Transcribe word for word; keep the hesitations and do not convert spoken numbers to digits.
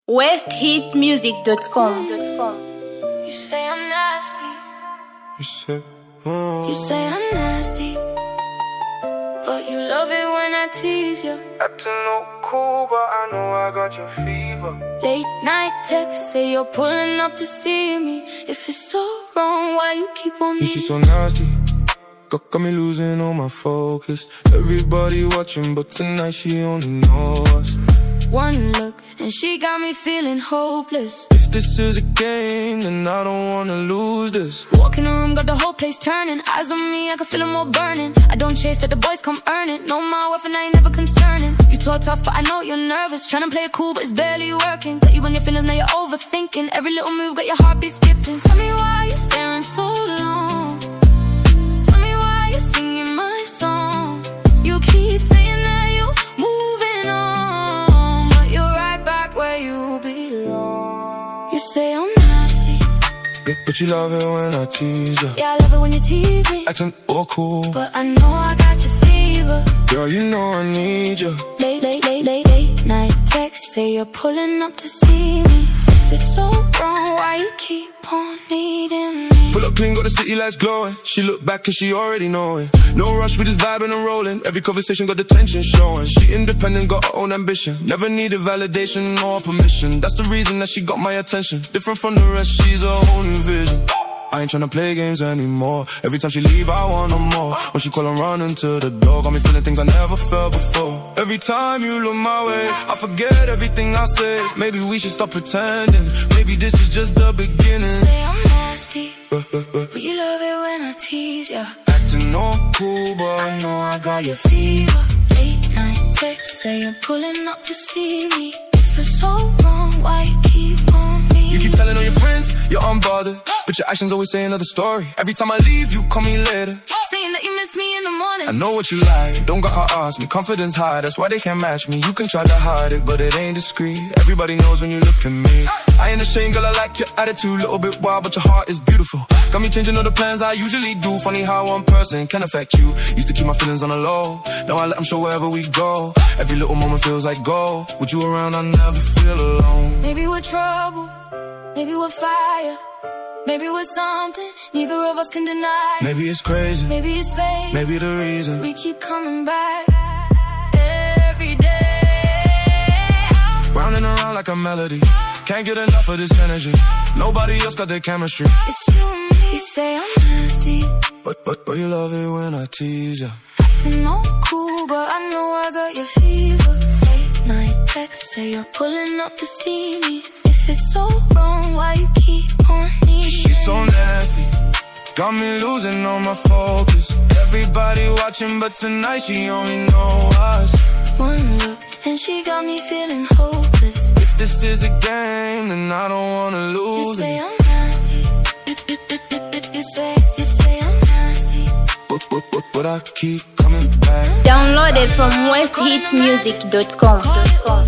west hit music dot com. You say I'm nasty. You say, oh. You say I'm nasty, but you love it when I tease you. Acting no cool, but I know I got your fever. Late night texts say you're pulling up to see me. If it's so wrong, why you keep on me? Yeah, she's so nasty, got, got me losing all my focus. Everybody watching, but tonight she only knows us. One look, and she got me feeling hopeless. If this is a game, then I don't wanna lose this. Walk in the room, got the whole place turning. Eyes on me, I can feel them all burning. I don't chase, let the boys come earn it. Know my worth and I ain't never concerning. You talk tough, but I know you're nervous. Tryna play it cool, but it's barely working. Got you on your feelings, now you're overthinking. Every little move, got your heartbeat skipping. Tell me why you're staring so long. Tell me why you're singing my song. You keep saying that you're moving on, but you're right back where you belong. You say I'm nasty, Yeah, but you love it when I tease you. yeah, I love it when you tease me, Acting all cool, but I know I got your fever. girl, you know I need you. Late, late, late, late, late night text say you're pulling up to see me. If it's so wrong, why you keep on needing me? Pull up clean, got the city lights glowing. She look back cause she already knowing. No rush, we just vibing and rolling. Every conversation got the tension showing. She independent, got her own ambition. Never needed validation or permission. That's the reason that she got my attention. Different from the rest, she's a whole new vision. I ain't tryna play games anymore. Every time she leave, I want no more. When she call, I'm running to the door. Got me feeling things I never felt before. Every time you look my way, I forget everything I said. Maybe we should stop pretending. Maybe this is just the beginning. Say I'm nasty, uh, uh, uh. but you love it when I tease ya. Acting all cool, but I know I got your fever. Late night text say you're pulling up to see me. If it's so wrong, why you keep on me? you keep telling all your friends you're unbothered, but your actions always say another story. Every time I leave, you call me later, saying that you miss me in the morning. I know what you like, don't gotta ask me. Confidence high, that's why they can't match me. You can try to hide it, but it ain't discreet. Everybody knows when you look at me. I ain't ashamed, girl, I like your attitude. Little bit wild, but your heart is beautiful. Got me changing all the plans I usually do. Funny how one person can affect you. Used to keep my feelings on the low, now I let them show wherever we go. Every little moment feels like gold. With you around, I never feel alone. Maybe we're trouble, maybe we're fire, maybe we're something neither of us can deny. Maybe it's crazy, maybe it's fake, maybe the reason we keep coming back every day. round and around like a melody. Can't get enough of this energy. Nobody else got their chemistry. It's you and me. You say I'm nasty, But, but, but you love it when I tease ya. acting all cool, but I know I got your fever. Late night text say you're pulling up to see me. If it's so wrong, why you keep on needing She's so me? nasty, got me losing all my focus. Everybody watching, but tonight she only know us. One look, and she got me feeling hopeless. If this is a game, then I don't wanna You lose say it. I'm nasty, you, you, you, you, you, you say, you say I'm nasty. But, but, but, but I keep coming back. Downloaded from west hit music dot com.